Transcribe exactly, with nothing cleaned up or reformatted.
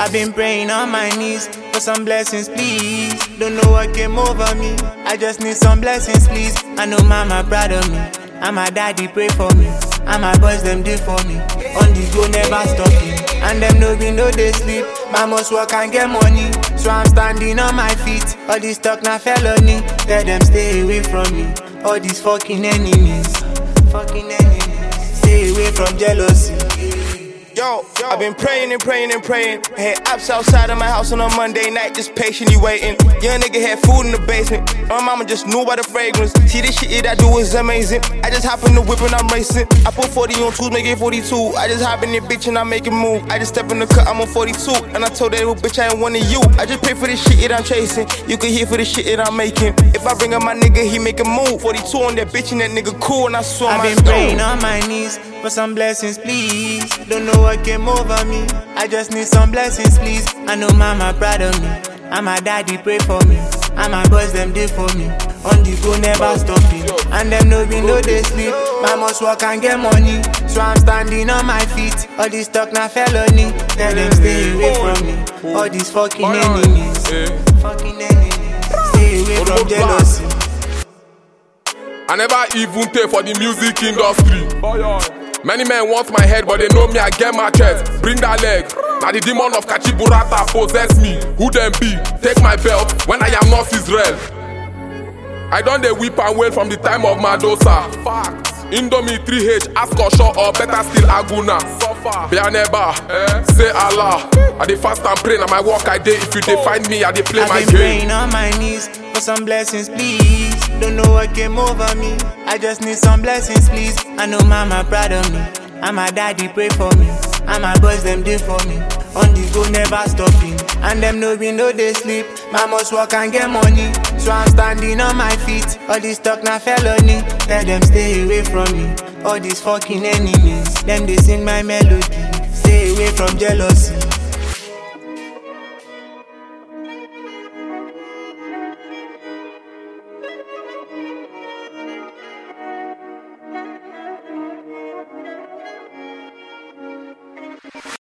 I've been praying on my knees for some blessings, please. Don't know what came over me, I just need some blessings, please. I know mama proud of me, and my daddy pray for me, and my boys them do for me. On the go never stopping, and them no be no they sleep. Man must work and get money, so I'm standing on my feet. All this talk na felony, tell them stay away from me. All these fucking enemies, fucking enemies, stay away from jealousy. Yo, Yo, I've been praying and praying and praying. I had apps outside of my house on a Monday night, just patiently waiting. Young nigga had food in the basement. My mama just knew by the fragrance. See, this shit that I do is amazing. I just hop in the whip and I'm racing. I put forty on twos, make it forty-two. I just hop in the bitch and I make it move. I just step in the cut, I'm on forty-two. And I told that little bitch I ain't one of you. I just pay for the shit that I'm chasing. You can hear for the shit that I'm making. If I bring up my nigga, he make a move. forty-two on that bitch and that nigga cool. And I saw I've my been praying on my knees for some blessings, please. Don't know what came over me, I just need some blessings, please. I know mama proud of me, and my daddy pray for me, and my boys them do for me. On the go never stopping, and them no be no they sleep. Man must work and get money, so I'm standing on my feet. All this talk na felony, tell them stay away from me. All these fucking enemies, fucking enemies, stay away from jealousy. I never even pay for the music industry. Many men want my head, but they know me, I get my chest. Bring that leg. Now the demon of Kachiburata possess me. Who them be? Take my belt when I am not Israel. I done the whip and wail from the time of Madosa. Facts. Indomie three H, ask or short or better still Aguna. Bianeba, eh? Say Allah. I dey fast and pray, now my walk I dey. If you dey find me, I dey play I've my been game. Praying on my knees for some blessings, please. Don't know what came over me, I just need some blessings, please. I know mama proud of me, and my daddy pray for me, and my boys them do for me. On the go never stopping, and them no be no they sleep. Man must work and get money, so I'm standing on my feet. All this talk na felony, tell them stay away from me. All these fucking enemies, them they sing my melody. Stay away from jealousy.